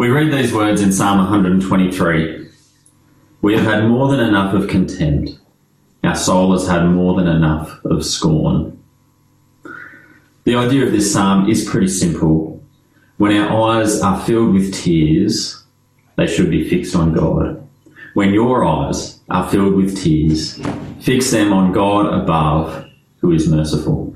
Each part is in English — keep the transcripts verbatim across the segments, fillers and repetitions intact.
We read these words in Psalm one hundred twenty-three. We have had more than enough of contempt. Our soul has had more than enough of scorn. The idea of this psalm is pretty simple. When our eyes are filled with tears, they should be fixed on God. When your eyes are filled with tears, fix them on God above, who is merciful.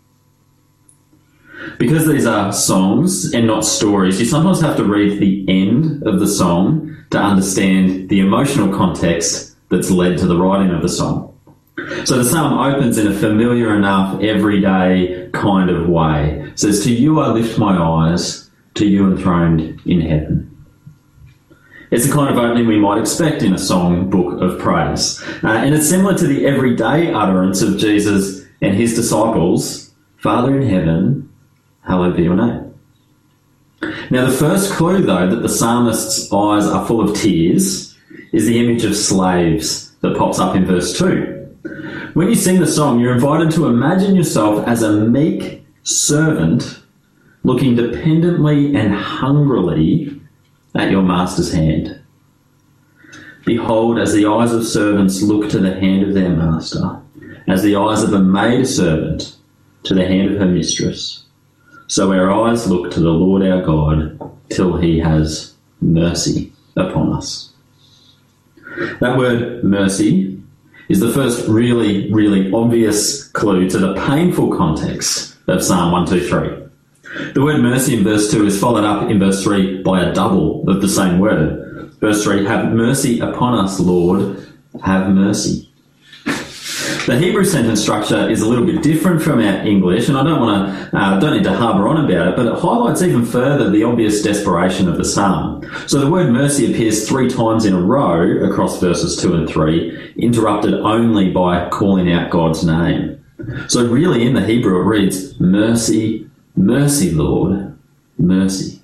Because these are songs and not stories, you sometimes have to read the end of the song to understand the emotional context that's led to the writing of the song. So the psalm opens in a familiar enough, everyday kind of way. It says, "To you I lift my eyes, to you enthroned in heaven." It's the kind of opening we might expect in a song book of praise. Uh, and it's similar to the everyday utterance of Jesus and his disciples, "Father in heaven, hallowed be your name." Now, the first clue, though, that the psalmist's eyes are full of tears is the image of slaves that pops up in verse two. When you sing the song, you're invited to imagine yourself as a meek servant looking dependently and hungrily at your master's hand. Behold, as the eyes of servants look to the hand of their master, as the eyes of a maid servant to the hand of her mistress, so our eyes look to the Lord our God till he has mercy upon us. That word mercy is the first really, really obvious clue to the painful context of Psalm one twenty-three. The word mercy in verse two is followed up in verse three by a double of the same word. Verse three, "Have mercy upon us, Lord, have mercy." The Hebrew sentence structure is a little bit different from our English, and I don't want to, uh, don't need to harbour on about it, but it highlights even further the obvious desperation of the psalm. So the word mercy appears three times in a row across verses two and three, interrupted only by calling out God's name. So really in the Hebrew it reads, "Mercy, mercy, Lord, mercy."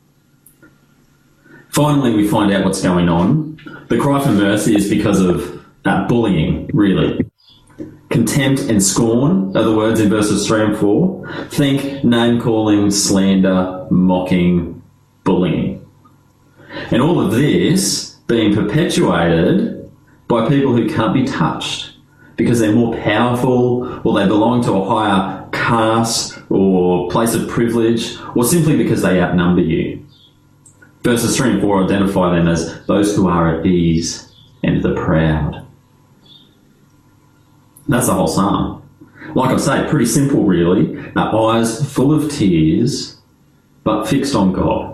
Finally, we find out what's going on. The cry for mercy is because of uh, bullying, really. Contempt and scorn are the words in verses three and four. Think name-calling, slander, mocking, bullying. And all of this being perpetuated by people who can't be touched because they're more powerful or they belong to a higher caste or place of privilege, or simply because they outnumber you. Verses three and four identify them as those who are at ease and the proud. That's the whole psalm. Like I say, pretty simple really. Our eyes full of tears, but fixed on God.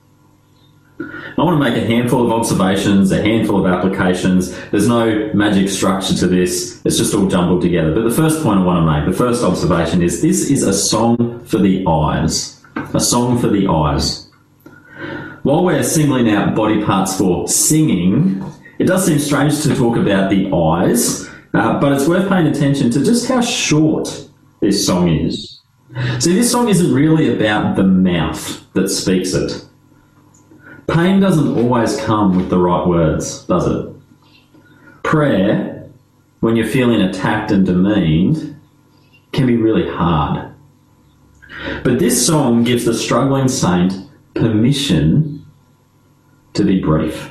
I want to make a handful of observations, a handful of applications. There's no magic structure to this. It's just all jumbled together. But the first point I want to make, the first observation is this is a song for the eyes. A song for the eyes. While we're singling out body parts for singing, it does seem strange to talk about the eyes, uh, but it's worth paying attention to just how short this song is. See, this song isn't really about the mouth that speaks it. Pain doesn't always come with the right words, does it? Prayer, when you're feeling attacked and demeaned, can be really hard. But this song gives the struggling saint permission to be brief.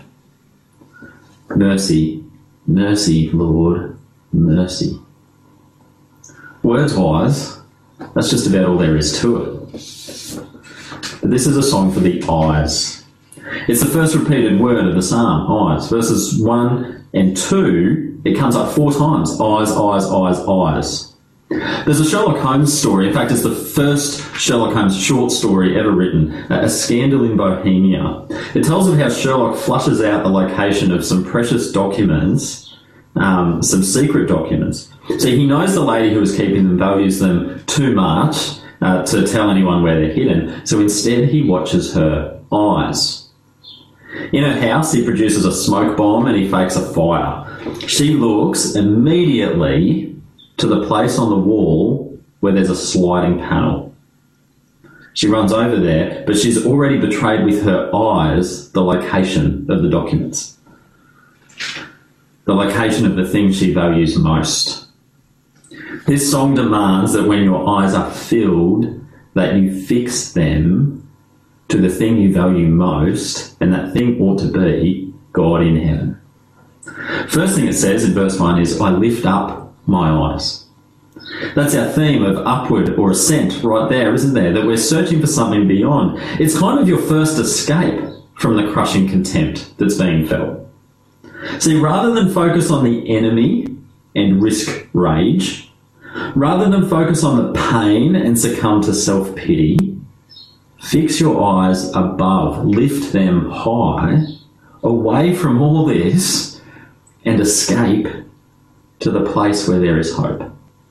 Mercy, mercy, Lord, mercy. Words-wise, that's just about all there is to it. But this is a song for the eyes. It's the first repeated word of the psalm, eyes. Verses one and two, it comes up four times. Eyes, eyes, eyes, eyes. There's a Sherlock Holmes story. In fact, it's the first Sherlock Holmes short story ever written, A Scandal in Bohemia. It tells of how Sherlock flushes out the location of some precious documents, um, some secret documents. So he knows the lady who is keeping them values them too much uh, to tell anyone where they're hidden. So instead he watches her eyes. In her house, he produces a smoke bomb and he fakes a fire. She looks immediately to the place on the wall where there's a sliding panel. She runs over there, but she's already betrayed with her eyes the location of the documents. The location of the thing she values most. This song demands that when your eyes are filled, that you fix them to the thing you value most, and that thing ought to be God in heaven. First thing it says in verse one is, I lift up my eyes. That's our theme of upward or ascent right there, isn't there? That we're searching for something beyond. It's kind of your first escape from the crushing contempt that's being felt. See, rather than focus on the enemy and risk rage, rather than focus on the pain and succumb to self-pity, fix your eyes above, lift them high, away from all this, and escape to the place where there is hope.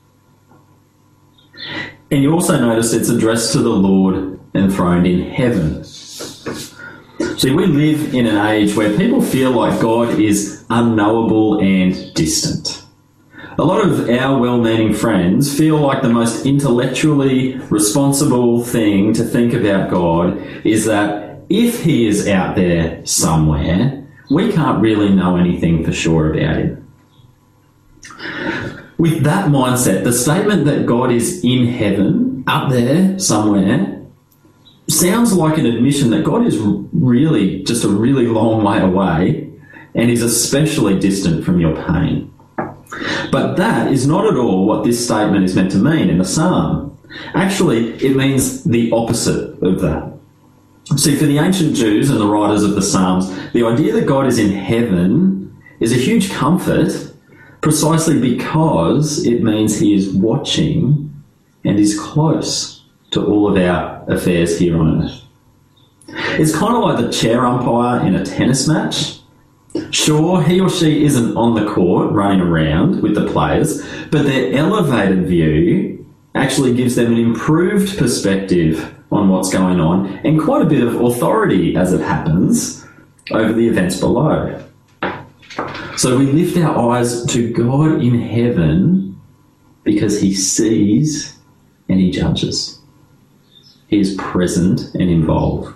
And you also notice it's addressed to the Lord enthroned in heaven. See, we live in an age where people feel like God is unknowable and distant. A lot of our well-meaning friends feel like the most intellectually responsible thing to think about God is that if he is out there somewhere, we can't really know anything for sure about him. With that mindset, the statement that God is in heaven, up there somewhere, sounds like an admission that God is really just a really long way away and is especially distant from your pain. But that is not at all what this statement is meant to mean in the psalm. Actually, it means the opposite of that. See, for the ancient Jews and the writers of the Psalms, the idea that God is in heaven is a huge comfort precisely because it means he is watching and is close to all of our affairs here on earth. It's kind of like the chair umpire in a tennis match. Sure, he or she isn't on the court running around with the players, but their elevated view actually gives them an improved perspective on what's going on and quite a bit of authority, as it happens, over the events below. So we lift our eyes to God in heaven because he sees and he judges. He is present and involved.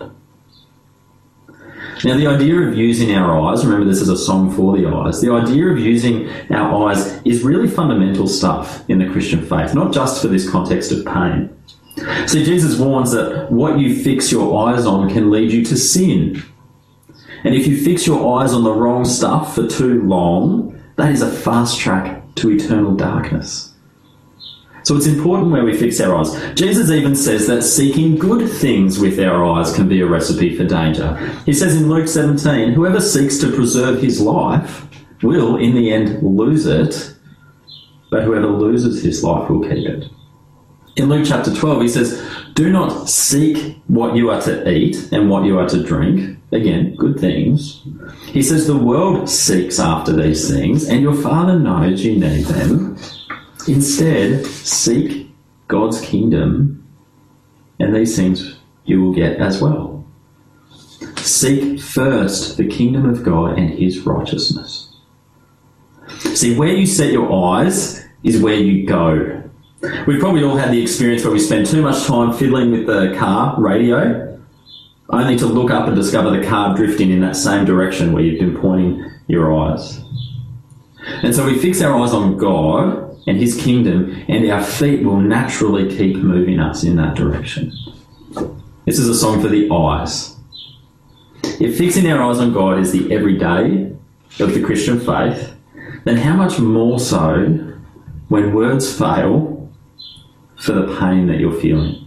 Now, the idea of using our eyes, remember this is a song for the eyes, the idea of using our eyes is really fundamental stuff in the Christian faith, not just for this context of pain. See, Jesus warns that what you fix your eyes on can lead you to sin. And if you fix your eyes on the wrong stuff for too long, that is a fast track to eternal darkness. So it's important where we fix our eyes. Jesus even says that seeking good things with our eyes can be a recipe for danger. He says in Luke seventeen, whoever seeks to preserve his life will in the end lose it, but whoever loses his life will keep it. In Luke chapter twelve, he says, do not seek what you are to eat and what you are to drink. Again, good things. He says the world seeks after these things and your Father knows you need them. Instead, seek God's kingdom and these things you will get as well. Seek first the kingdom of God and his righteousness. See, where you set your eyes is where you go. We've probably all had the experience where we spend too much time fiddling with the car radio, only to look up and discover the car drifting in that same direction where you've been pointing your eyes. And so we fix our eyes on God and his kingdom, and our feet will naturally keep moving us in that direction. This is a song for the eyes. If fixing our eyes on God is the everyday of the Christian faith, then how much more so when words fail for the pain that you're feeling?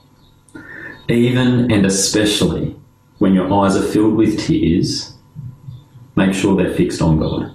Even and especially when your eyes are filled with tears, make sure they're fixed on God.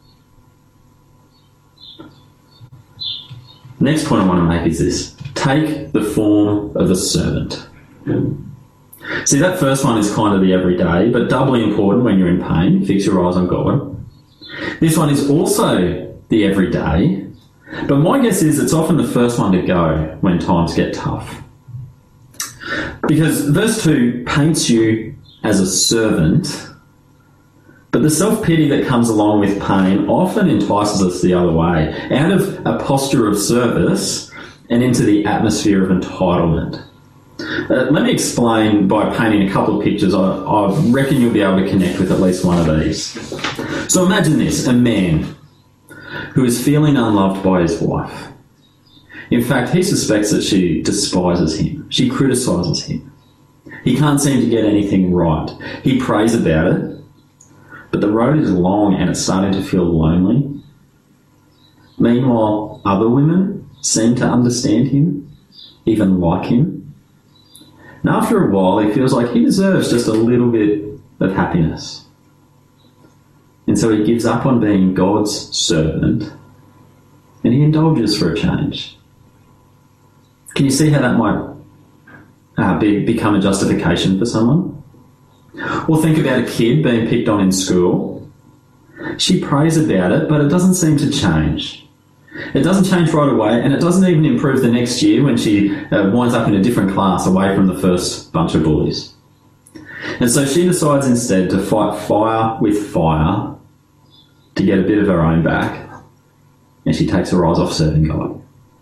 Next point I want to make is this. Take the form of a servant. See, that first one is kind of the everyday, but doubly important when you're in pain. Fix your eyes on God. This one is also the everyday, but my guess is it's often the first one to go when times get tough. Because verse two paints you as a servant, but the self-pity that comes along with pain often entices us the other way, out of a posture of service and into the atmosphere of entitlement. Uh, let me explain by painting a couple of pictures. I, I reckon you'll be able to connect with at least one of these. So imagine this, a man who is feeling unloved by his wife. In fact, he suspects that she despises him. She criticises him. He can't seem to get anything right. He prays about it, but the road is long and it's starting to feel lonely. Meanwhile, other women seem to understand him, even like him. And after a while, he feels like he deserves just a little bit of happiness. And so he gives up on being God's servant and he indulges for a change. Can you see how that might uh, be, become a justification for someone? Or think about a kid being picked on in school. She prays about it, but it doesn't seem to change. It doesn't change right away, and it doesn't even improve the next year when she uh, winds up in a different class away from the first bunch of bullies. And so she decides instead to fight fire with fire to get a bit of her own back, and she takes her eyes off serving God.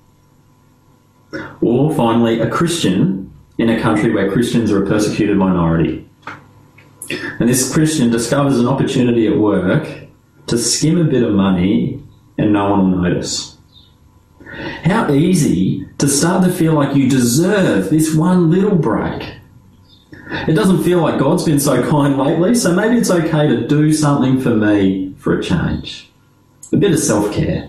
Or finally, a Christian in a country where Christians are a persecuted minority. And this Christian discovers an opportunity at work to skim a bit of money and no one will notice. How easy to start to feel like you deserve this one little break. It doesn't feel like God's been so kind lately, so maybe it's okay to do something for me for a change. A bit of self-care.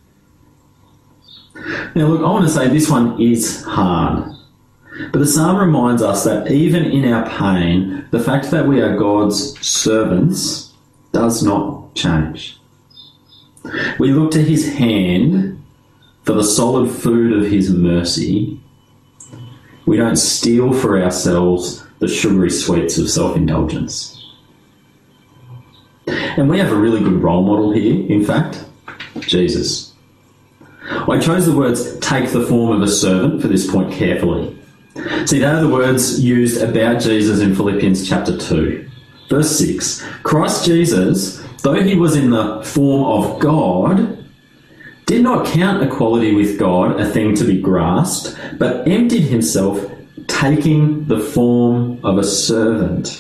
Now look, I want to say this one is hard. But the psalm reminds us that even in our pain, the fact that we are God's servants does not change. We look to his hand for the solid food of his mercy. We don't steal for ourselves the sugary sweets of self-indulgence. And we have a really good role model here, in fact, Jesus. I chose the words take the form of a servant for this point carefully. See, they are the words used about Jesus in Philippians chapter two. Verse six, Christ Jesus, though he was in the form of God, did not count equality with God a thing to be grasped, but emptied himself, taking the form of a servant.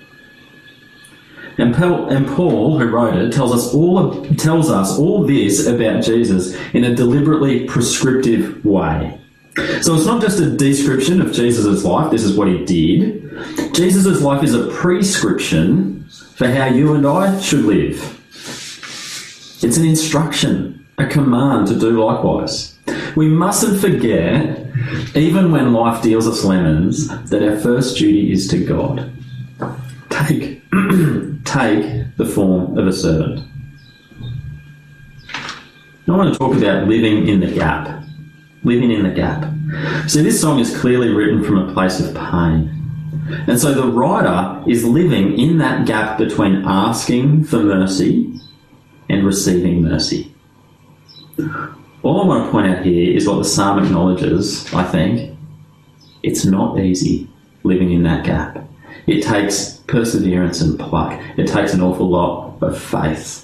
And Paul, and Paul, who wrote it, tells us all tells us all this about Jesus in a deliberately prescriptive way. So it's not just a description of Jesus' life, this is what he did. Jesus' life is a prescription for how you and I should live. It's an instruction, a command to do likewise. We mustn't forget, even when life deals us lemons, that our first duty is to God. Take, take the form of a servant. Now I want to talk about living in the gap. Living in the gap. So this song is clearly written from a place of pain. And so the writer is living in that gap between asking for mercy and receiving mercy. All I want to point out here is what the psalm acknowledges, I think. It's not easy living in that gap. It takes perseverance and pluck. It takes an awful lot of faith.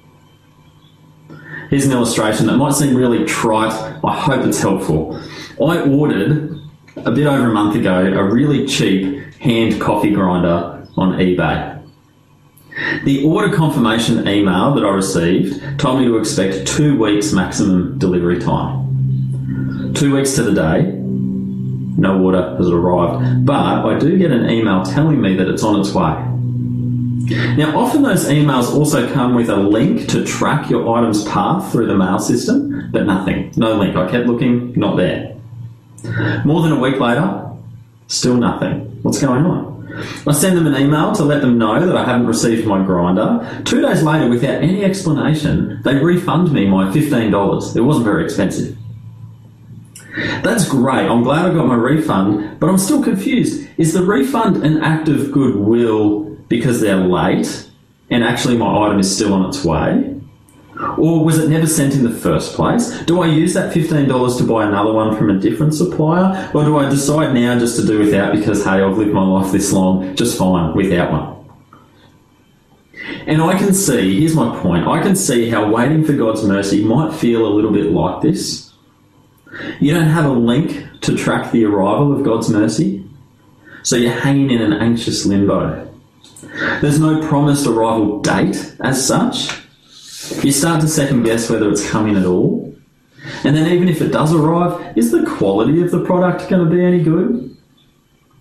Here's an illustration that might seem really trite. I hope it's helpful. I ordered, a bit over a month ago, a really cheap hand coffee grinder on eBay. The order confirmation email that I received told me to expect two weeks maximum delivery time. Two weeks to the day, no order has arrived, but I do get an email telling me that it's on its way. Now, often those emails also come with a link to track your item's path through the mail system, but nothing. No link. I kept looking, not there. More than a week later, still nothing. What's going on? I send them an email to let them know that I haven't received my grinder. Two days later, without any explanation, they refund me my fifteen dollars. It wasn't very expensive. That's great. I'm glad I got my refund, but I'm still confused. Is the refund an act of goodwill because they're late and actually my item is still on its way? Or was it never sent in the first place? Do I use that fifteen dollars to buy another one from a different supplier? Or do I decide now just to do without because, hey, I've lived my life this long, just fine without one? And I can see, here's my point, I can see how waiting for God's mercy might feel a little bit like this. You don't have a link to track the arrival of God's mercy, so you're hanging in an anxious limbo. There's no promised arrival date as such. You start to second guess whether it's coming at all. And then even if it does arrive, is the quality of the product going to be any good?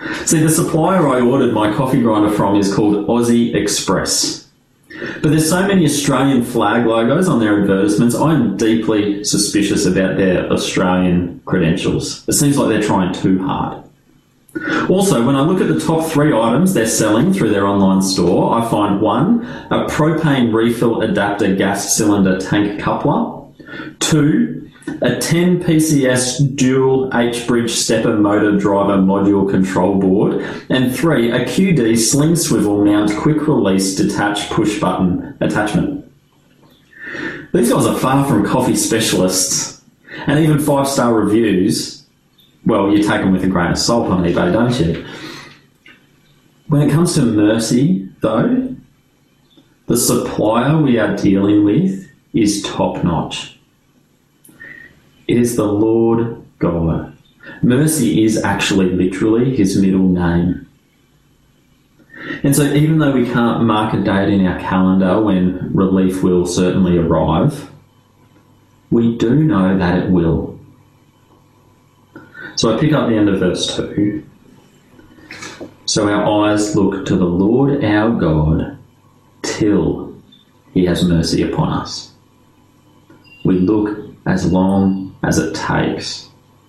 See, the supplier I ordered my coffee grinder from is called Aussie Express. But there's so many Australian flag logos on their advertisements, I'm deeply suspicious about their Australian credentials. It seems like they're trying too hard. Also, when I look at the top three items they're selling through their online store, I find one, a propane refill adapter gas cylinder tank coupler, two, a ten P C S dual H-bridge stepper motor driver module control board, and three, a Q D sling swivel mount quick release detach push button attachment. These guys are far from coffee specialists, and even five-star reviews, well, you take them with a grain of salt on eBay, don't you? When it comes to Mercy, though, the supplier we are dealing with is top-notch. It is the Lord God. Mercy is actually literally his middle name. And so even though we can't mark a date in our calendar when relief will certainly arrive, we do know that it will. So I pick up the end of verse two. So our eyes look to the Lord our God till he has mercy upon us. We look as long as it takes.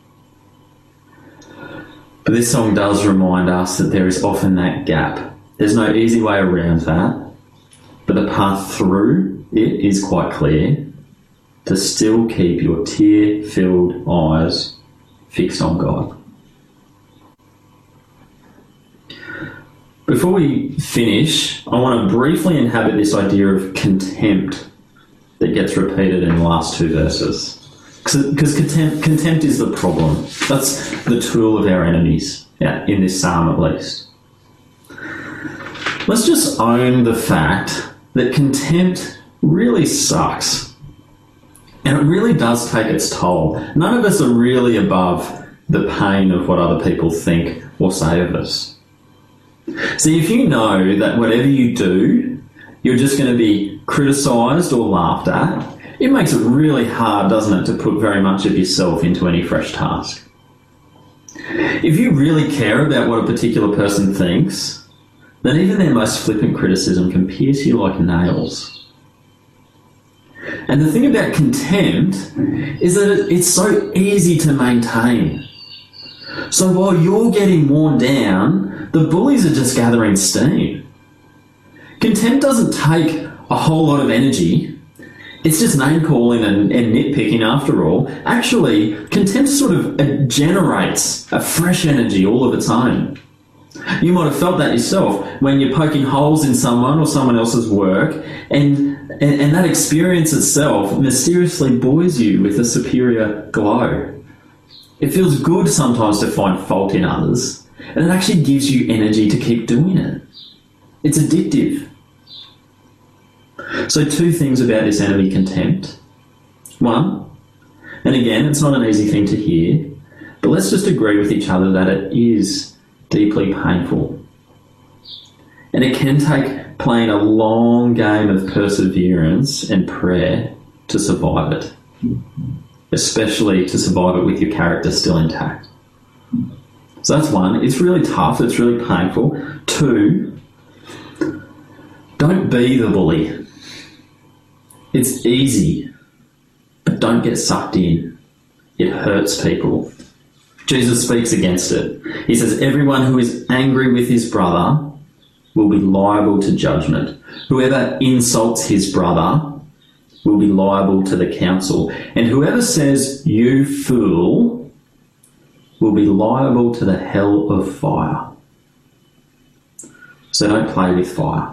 But this song does remind us that there is often that gap. There's no easy way around that, but the path through it is quite clear. To still keep your tear-filled eyes fixed on God. Before we finish, I want to briefly inhabit this idea of contempt that gets repeated in the last two verses. Because contempt, contempt is the problem. That's the tool of our enemies, yeah, in this psalm at least. Let's just own the fact that contempt really sucks. And it really does take its toll. None of us are really above the pain of what other people think or say of us. See, if you know that whatever you do, you're just going to be criticised or laughed at, it makes it really hard, doesn't it, to put very much of yourself into any fresh task. If you really care about what a particular person thinks, then even their most flippant criticism can pierce you like nails. And the thing about contempt is that it's so easy to maintain. So while you're getting worn down, the bullies are just gathering steam. Contempt doesn't take a whole lot of energy. It's just name-calling and, and nitpicking after all. Actually, contempt sort of uh, generates a fresh energy all of its own. You might have felt that yourself when you're poking holes in someone or someone else's work, and, and, and that experience itself mysteriously buoys you with a superior glow. It feels good sometimes to find fault in others, and it actually gives you energy to keep doing it. It's addictive. So two things about this enemy contempt. One, and again, it's not an easy thing to hear, but let's just agree with each other that it is deeply painful. And it can take playing a long game of perseverance and prayer to survive it, especially to survive it with your character still intact. So that's one. It's really tough. It's really painful. Two, don't be the bully. It's easy, but don't get sucked in. It hurts people. Jesus speaks against it. He says, everyone who is angry with his brother will be liable to judgment. Whoever insults his brother will be liable to the council. And whoever says, you fool, will be liable to the hell of fire. So don't play with fire.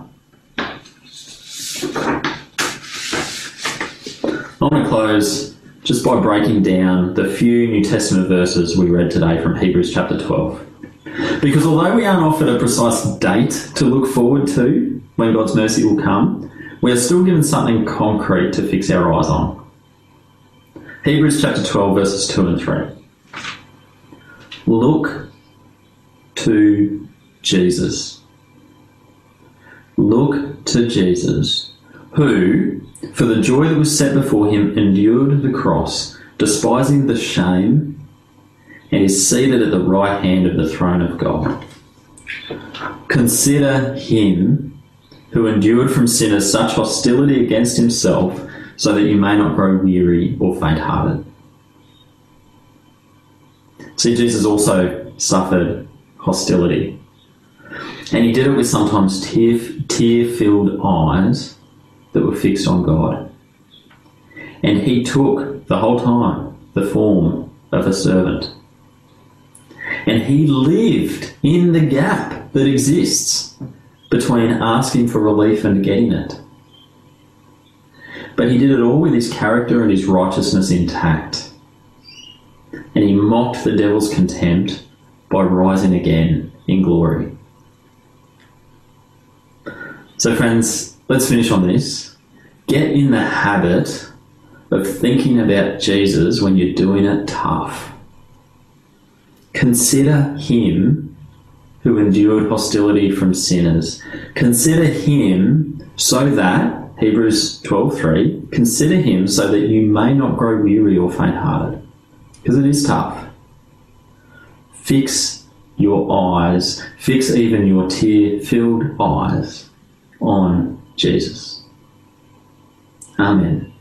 I want to close just by breaking down the few New Testament verses we read today from Hebrews chapter twelve. Because although we aren't offered a precise date to look forward to when God's mercy will come, we are still given something concrete to fix our eyes on. Hebrews chapter twelve, verses two and three. Look to Jesus. Look to Jesus, who, for the joy that was set before him, endured the cross, despising the shame, and and is seated at the right hand of the throne of God. Consider him who endured from sinners such hostility against himself, so that you may not grow weary or faint-hearted. See, Jesus also suffered hostility. And he did it with sometimes tear, tear-filled eyes that were fixed on God. And he took, the whole time, the form of a servant. And he lived in the gap that exists between asking for relief and getting it. But he did it all with his character and his righteousness intact. And he mocked the devil's contempt by rising again in glory. So friends, let's finish on this. Get in the habit of thinking about Jesus when you're doing it tough. Consider him who endured hostility from sinners. Consider him so that, Hebrews twelve three, consider him so that you may not grow weary or faint-hearted. Because it is tough. Fix your eyes, fix even your tear-filled eyes on Jesus. Amen.